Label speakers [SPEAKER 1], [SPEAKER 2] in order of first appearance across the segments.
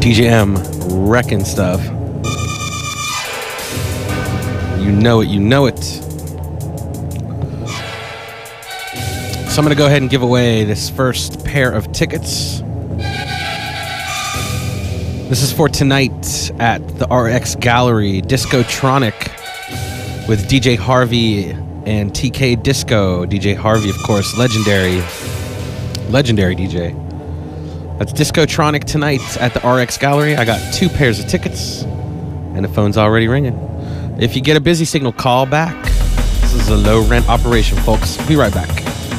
[SPEAKER 1] DJ M wrecking stuff. You know it, you know it. So I'm going to go ahead and give away this first pair of tickets. This is for tonight at the RX Gallery, Discotronic with DJ Harvey and TK Disco. DJ Harvey, of course, legendary DJ. That's Discotronic tonight at the RX Gallery. I got 2 pairs of tickets, and the phone's already ringing. If you get a busy signal, call back. This is a low rent operation, folks. Be right back.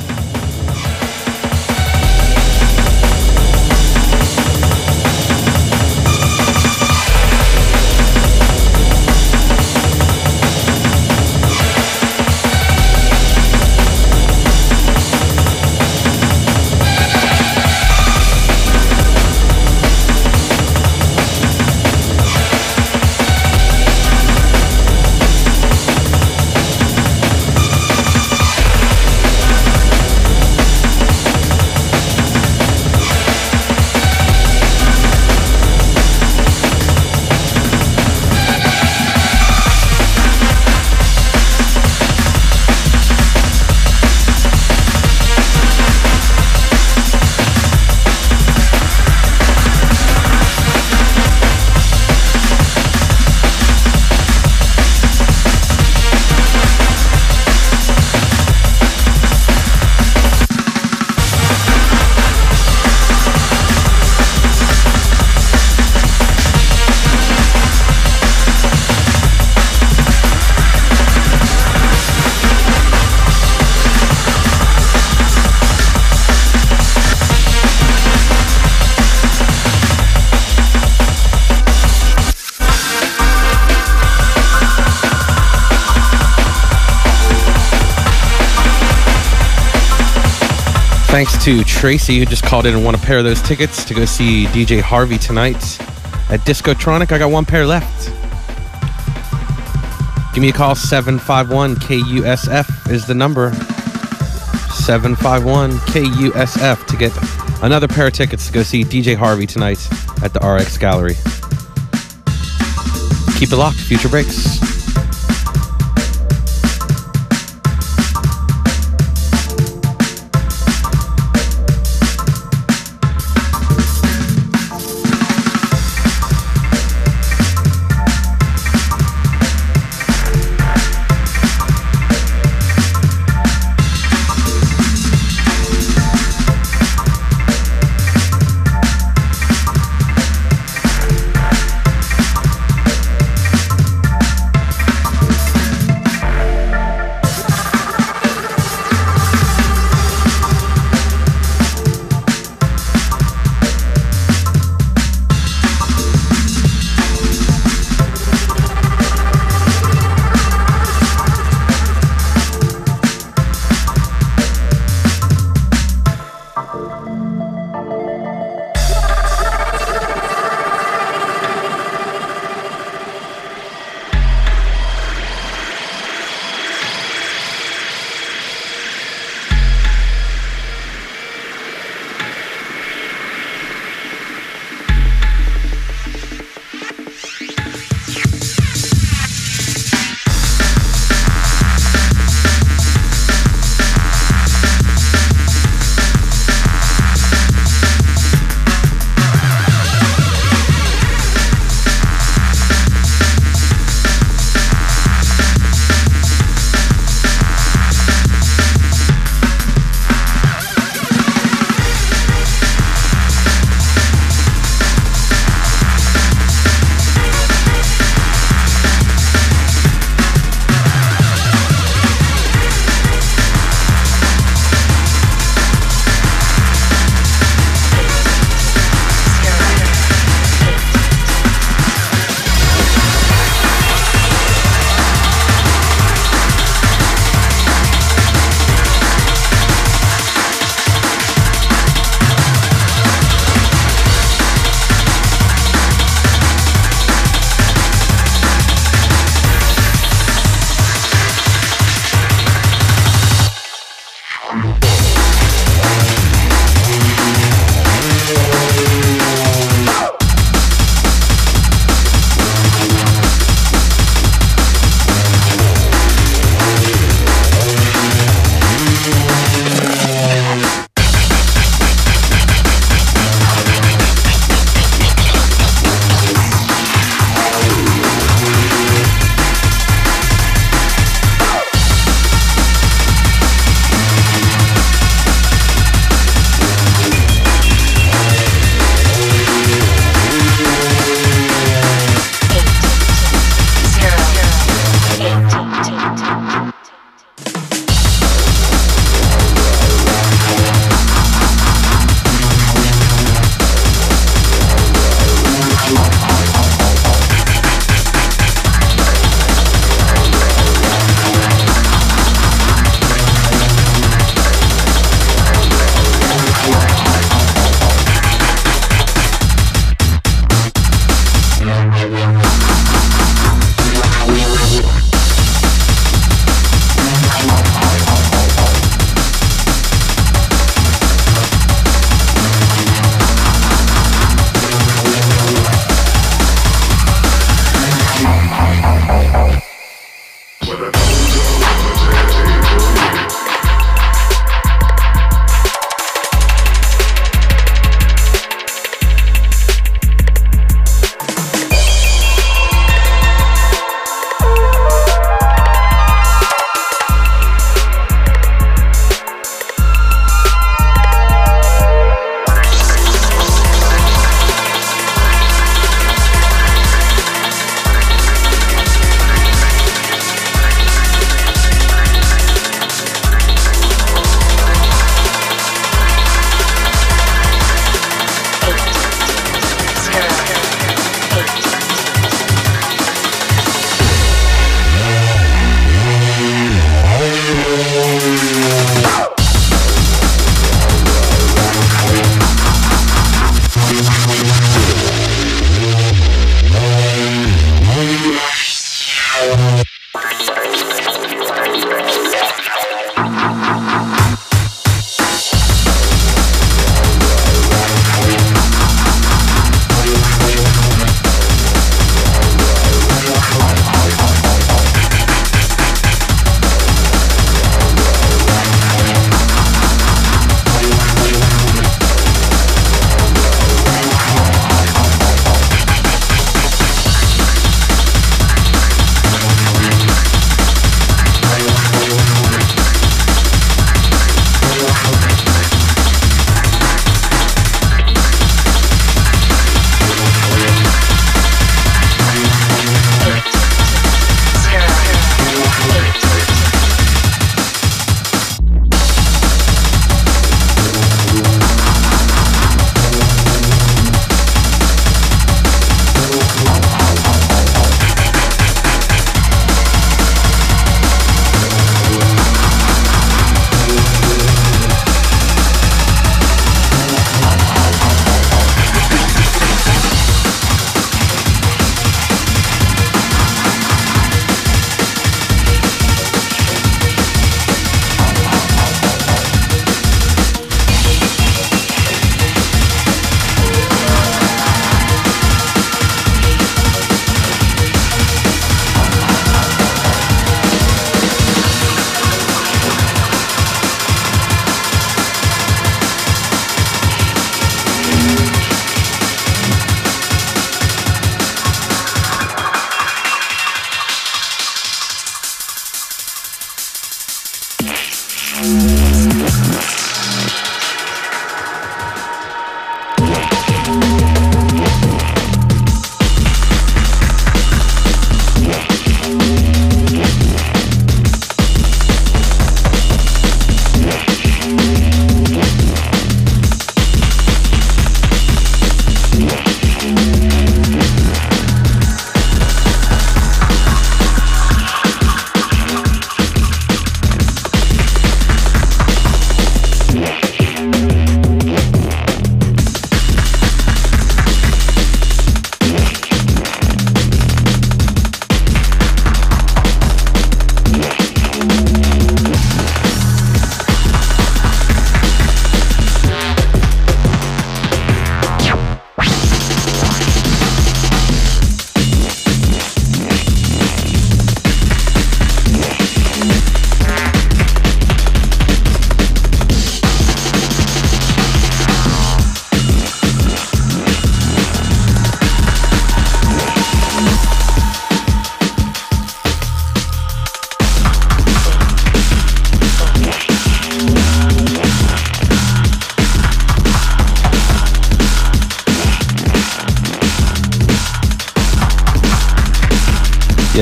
[SPEAKER 1] Thanks to Tracy, who just called in and won a pair of those tickets to go see DJ Harvey tonight at Discotronic. I got 1 pair left. Give me a call. 751-KUSF is the number. 751-KUSF to get another pair of tickets to go see DJ Harvey tonight at the RX Gallery. Keep it locked. Future breaks.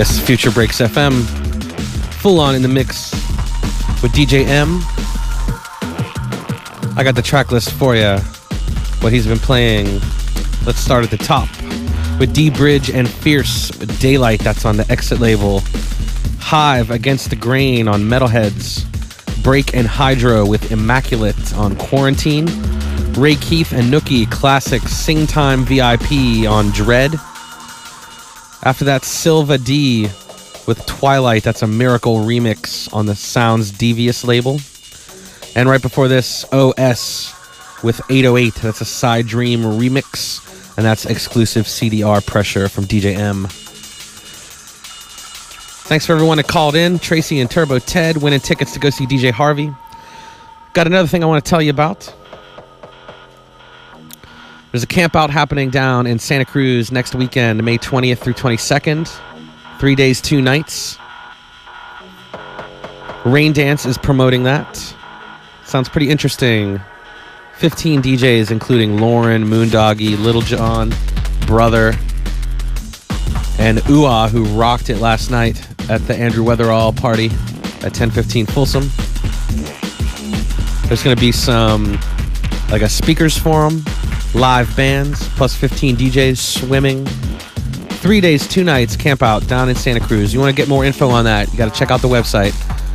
[SPEAKER 1] Yes, Future Breaks FM, full on in the mix with DJ M. I got the track list for you, what he's been playing. Let's start at the top with D-Bridge and Fierce with Daylight, that's on the Exit label. Hive Against the Grain on Metalheads. Break and Hydro with Immaculate on Quarantine. Ray Keith and Nookie Classic Sing Time VIP on Dread. After that, Silva D with Twilight, that's a Miracle remix on the Sounds Devious label. And right before this, OS with 808, that's a Side Dream remix, and that's exclusive CDR Pressure from DJ M. Thanks for everyone that called in. Tracy and Turbo Ted winning tickets to go see DJ Harvey. Got another thing I want to tell you about. There's a camp out happening down in Santa Cruz next weekend, May 20th through 22nd. 3 days, 2 nights. Rain Dance is promoting that. Sounds pretty interesting. 15 DJs, including Lauren, Moondoggy, Little John, Brother, and Ua, who rocked it last night at the Andrew Weatherall party at 1015 Folsom. There's going to be some, like a speakers forum, live bands, plus 15 DJs, swimming. 3 days, 2 nights, camp out down in Santa Cruz. You want to get more info on that, you got to check out the website,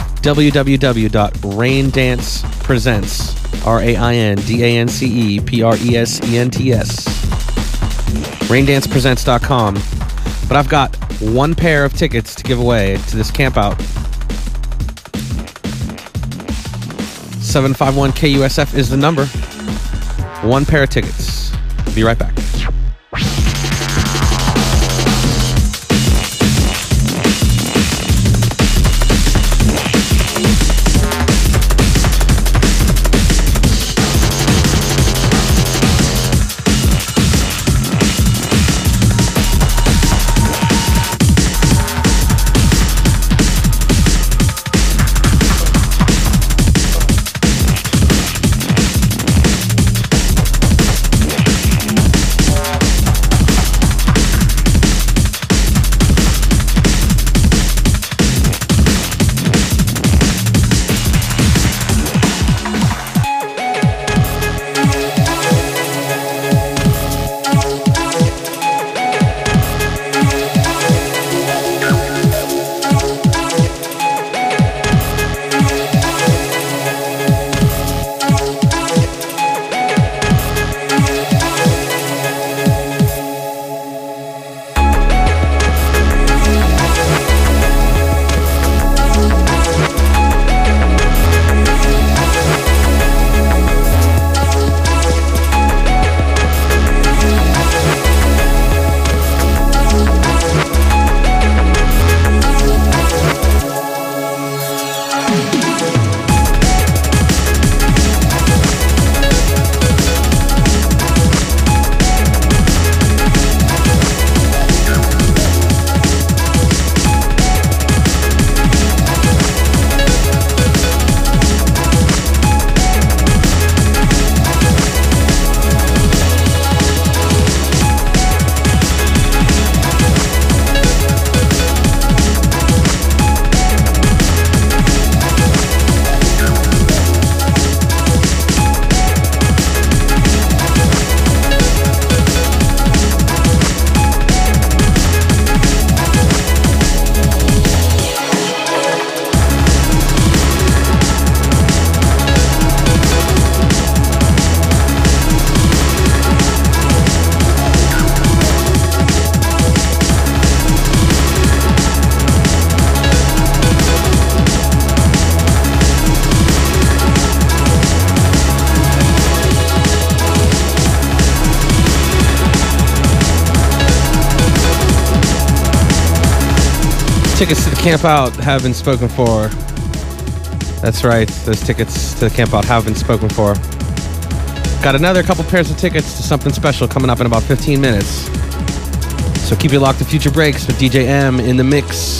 [SPEAKER 1] www.raindancepresents, RAINDANCEPRESENTS, raindancepresents.com. But I've got one pair of tickets to give away to this camp out. 751 KUSF is the number. One pair of tickets. Be right back. Tickets to the camp out have been spoken for. That's right, those tickets to the camp out have been spoken for. Got another couple pairs of tickets to something special coming up in about 15 minutes. So keep it locked to Future Breaks with DJ M in the mix.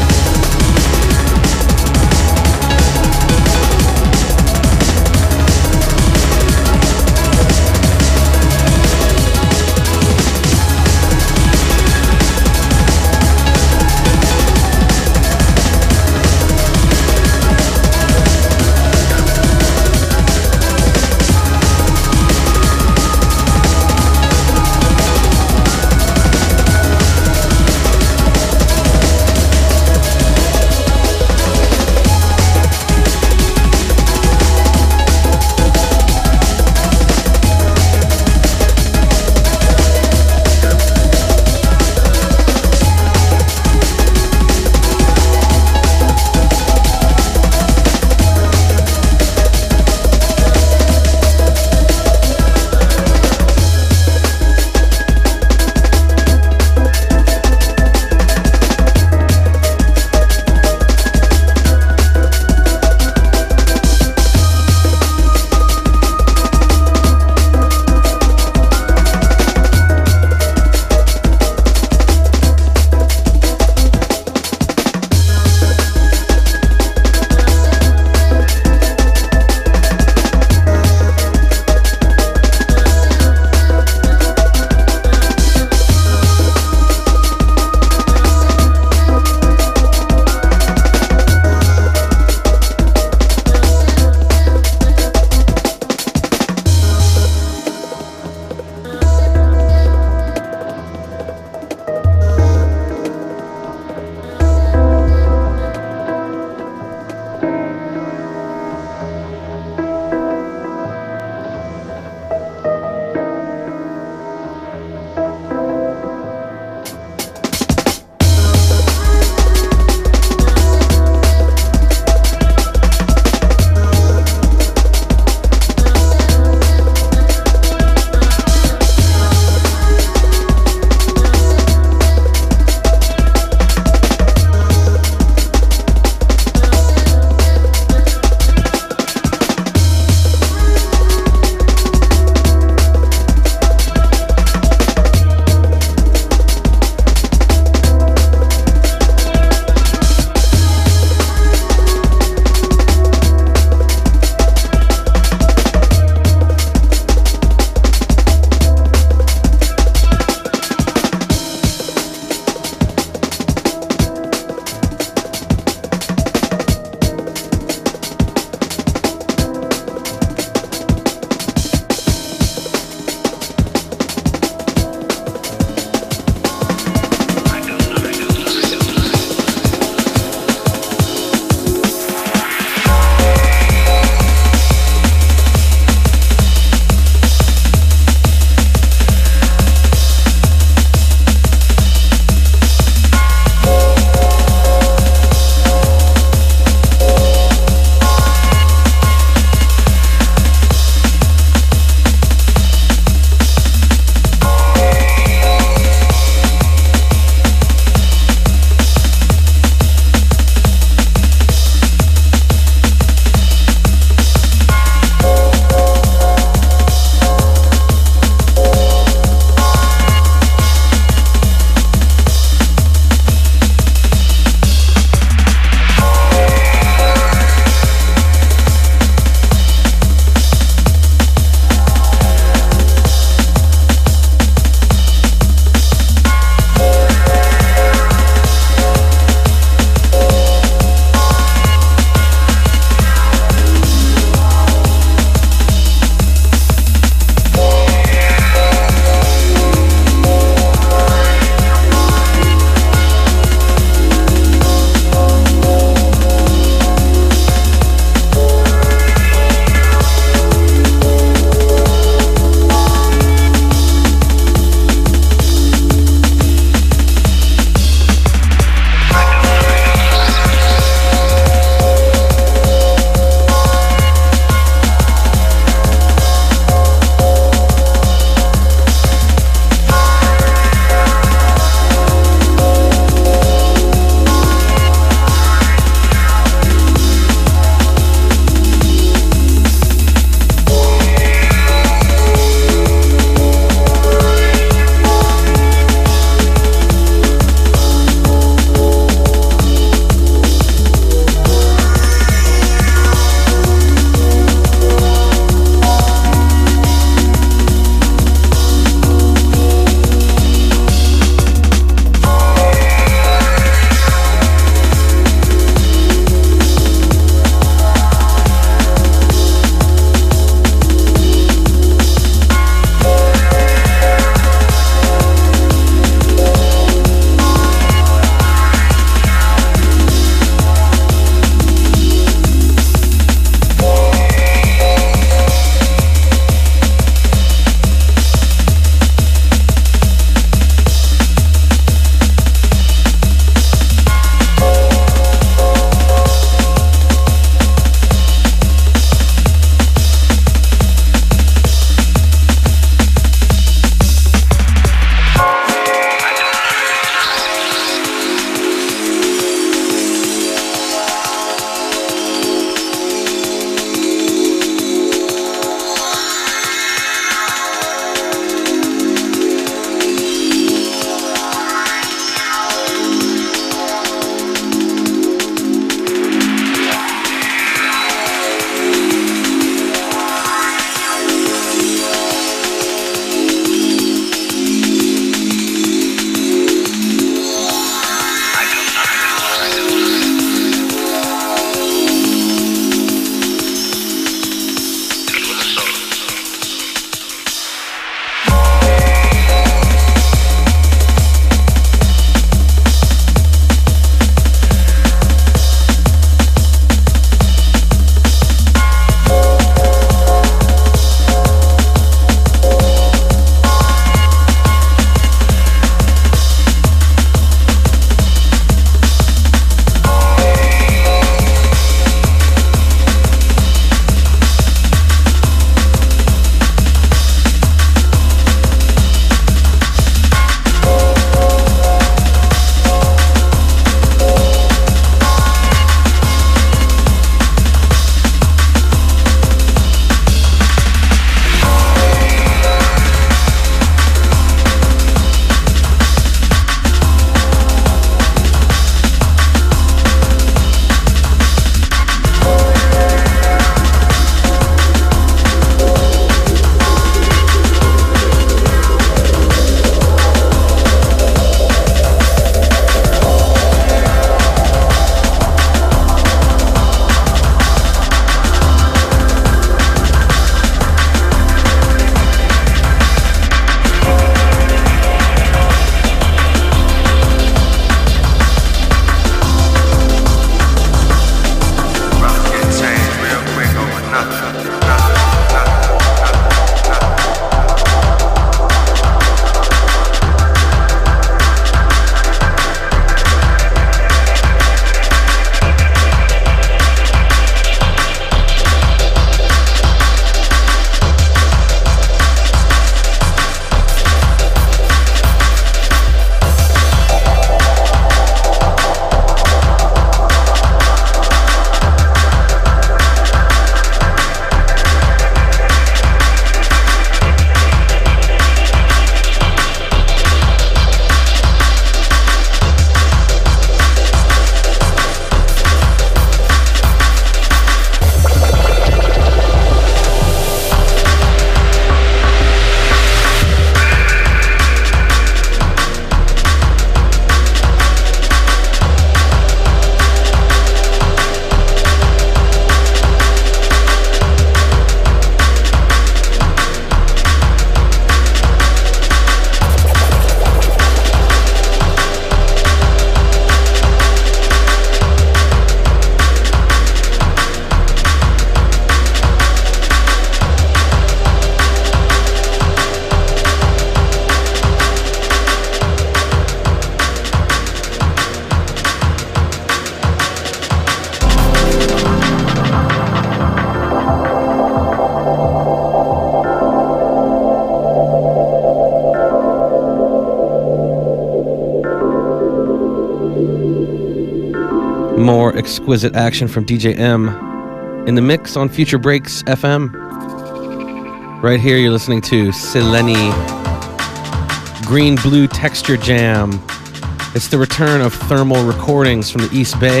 [SPEAKER 1] More exquisite action from DJ M in the mix on Future Breaks FM. Right here, you're listening to Seleni Green Blue Texture Jam. It's the return of Thermal Recordings from the East Bay.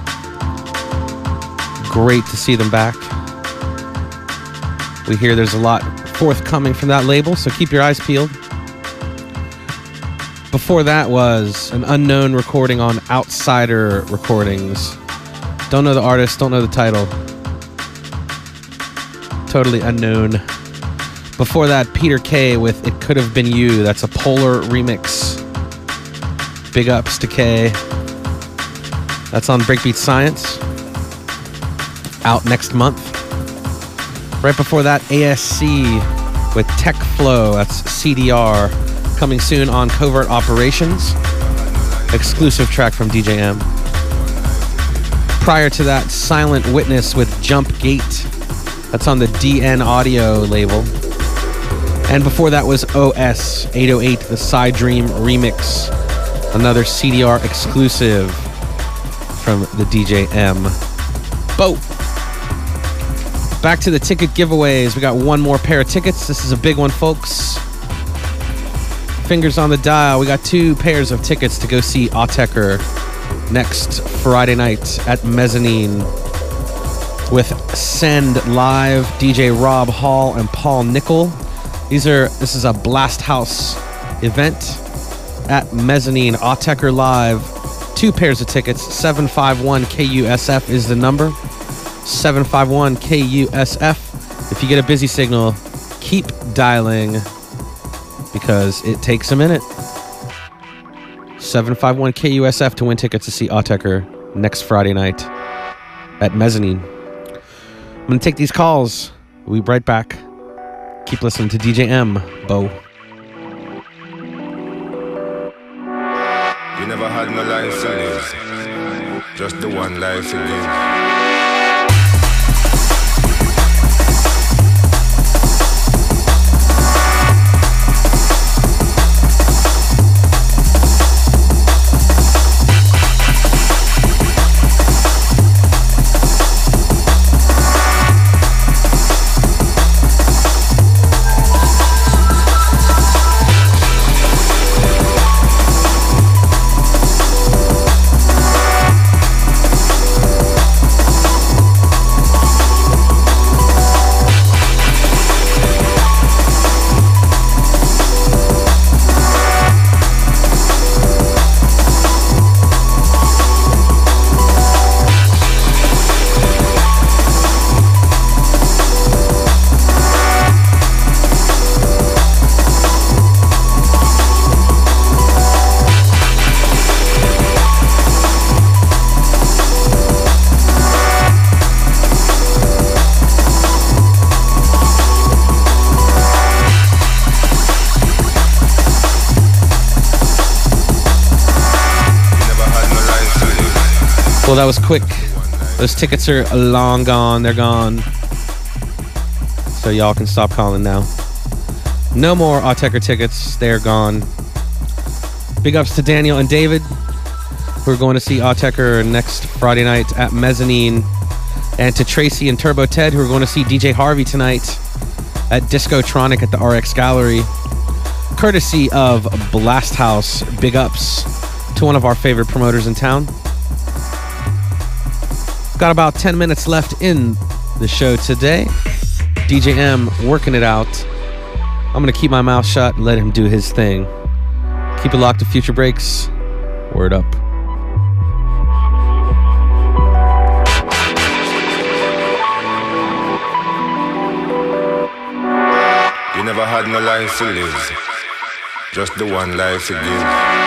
[SPEAKER 1] Great to see them back. We hear there's a lot forthcoming from that label, so keep your eyes peeled. Before that was an unknown recording on Outsider Recordings. Don't know the artist, don't know the title. Totally unknown. Before that, Peter K with It Could Have Been You. That's a Polar remix. Big ups to K. That's on Breakbeat Science. Out next month. Right before that, ASC with Tech Flow. That's CDR. Coming soon on Covert Operations. Exclusive track from DJ M. Prior to that, Silent Witness with Jump Gate. That's on the DN Audio label. And before that was OS 808, the Side Dream remix. Another CDR exclusive from the DJ M. Bo! Back to the ticket giveaways. We got one more pair of tickets. This is a big one, folks. Fingers on the dial. We got 2 pairs of tickets to go see Autechre next Friday night at Mezzanine with Send Live, DJ Rob Hall and Paul Nickel. This is a Blast House event at Mezzanine. Autechre Live. 2 pairs of tickets. 751 KUSF is the number. 751 KUSF. If you get a busy signal, keep dialing, because it takes a minute. 751 KUSF to win tickets to see Autechre next Friday night at Mezzanine. I'm going to take these calls. We'll be right back. Keep listening to DJ M. Bo.
[SPEAKER 2] You never had no life to live, just the one life to live.
[SPEAKER 1] Well, that was quick. Those tickets are long gone. They're gone. So y'all can stop calling now. No more Autechre tickets. They're gone. Big ups to Daniel and David, who are going to see Autechre next Friday night at Mezzanine. And to Tracy and Turbo Ted, who are going to see DJ Harvey tonight at Discotronic at the RX Gallery. Courtesy of Blast House. Big ups to one of our favorite promoters in town. Got about 10 minutes left in the show today. DJ M working it out. I'm going to keep my mouth shut and let him do his thing. Keep it locked to Future Breaks. Word up.
[SPEAKER 2] You never had no life to live, just the one life to give.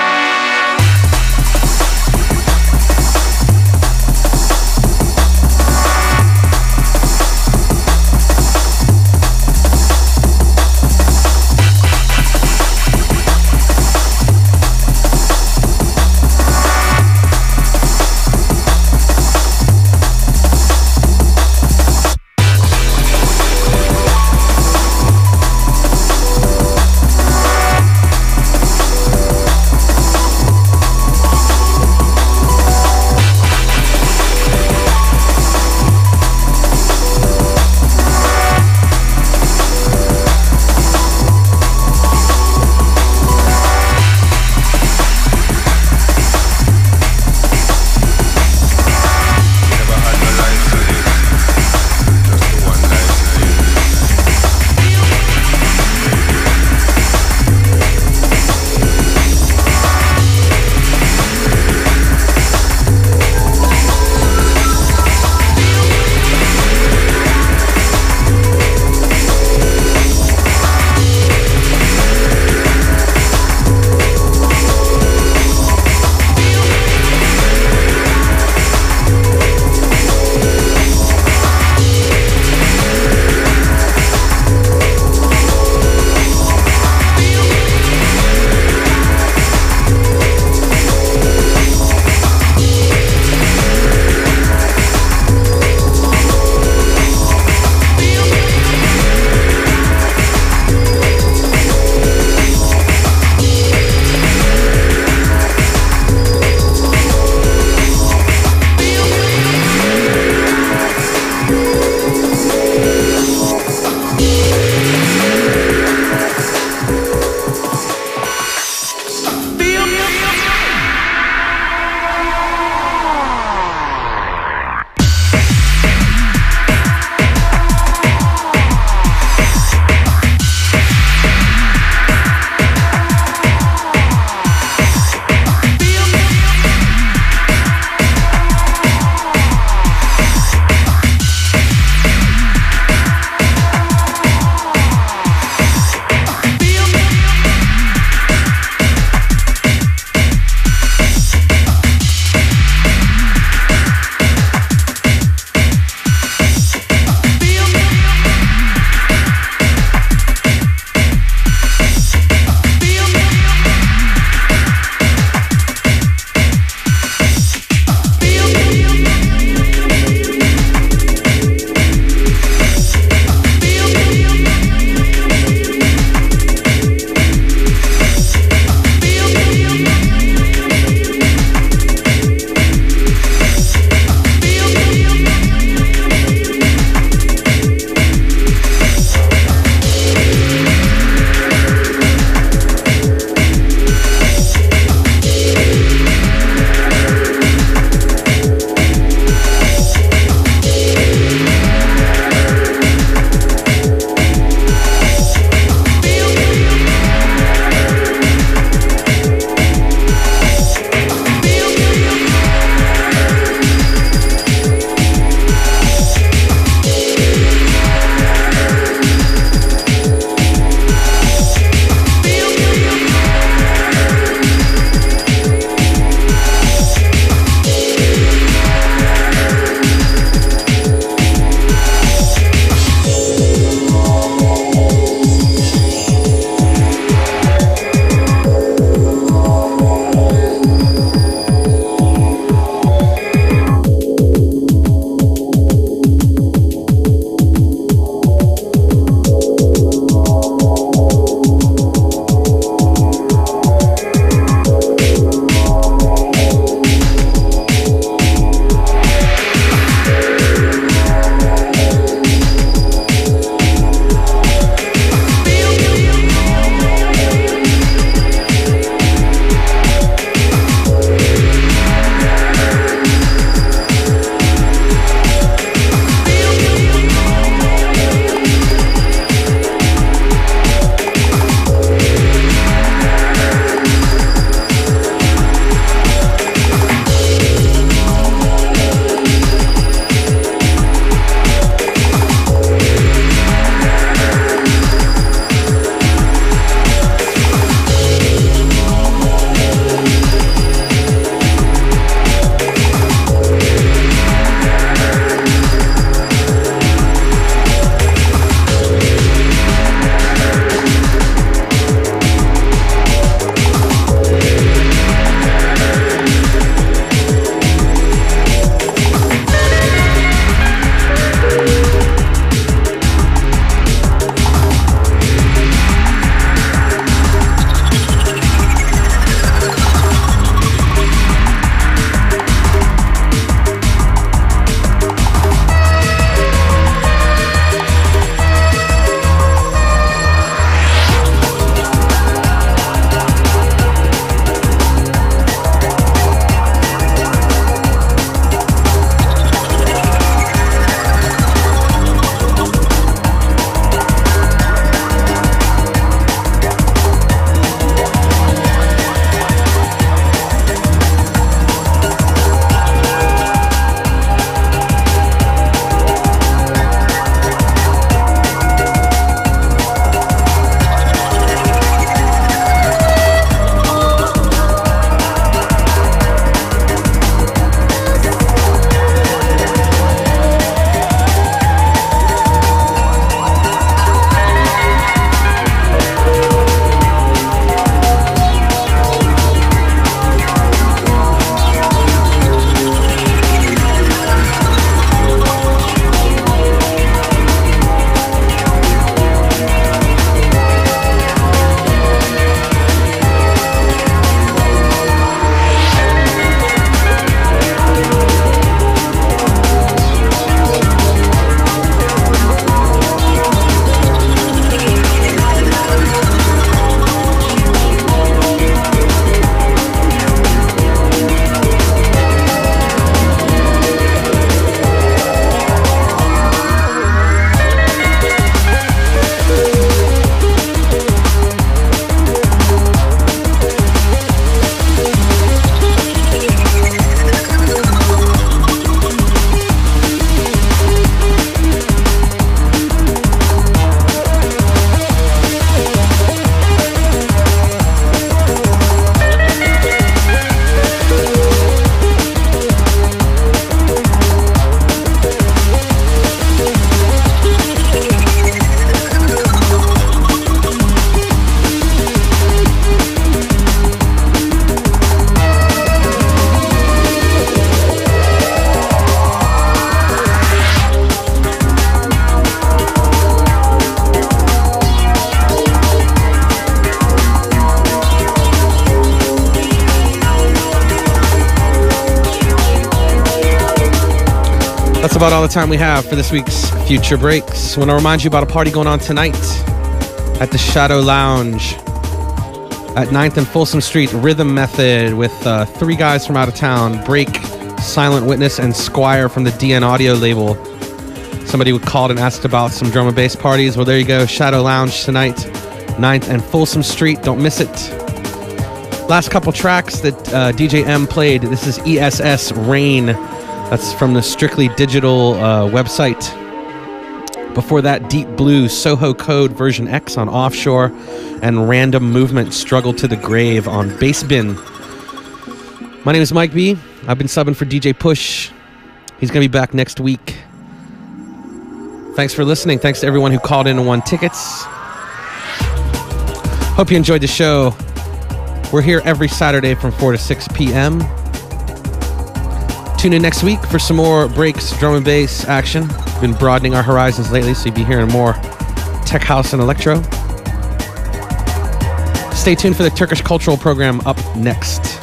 [SPEAKER 1] That's about all the time we have for this week's Future Breaks. I want to remind you about a party going on tonight at the Shadow Lounge at 9th and Folsom Street. Rhythm Method with 3 guys from out of town, Break, Silent Witness, and Squire from the DN Audio label. Somebody called and asked about some drum and bass parties. Well, there you go. Shadow Lounge tonight, 9th and Folsom Street. Don't miss it. Last couple tracks that DJ M played. This is ESS Rain. That's from the Strictly Digital website. Before that, Deep Blue, Soho Code version X on Offshore, and Random Movement, Struggle to the Grave on Bass Bin. My name is Mike B. I've been subbing for DJ Push. He's going to be back next week. Thanks for listening. Thanks to everyone who called in and won tickets. Hope you enjoyed the show. We're here every Saturday from 4 to 6 p.m. Tune in next week for some more breaks, drum and bass action. We've been broadening our horizons lately, so you'll be hearing more tech house and electro. Stay tuned for the Turkish Cultural Program up next.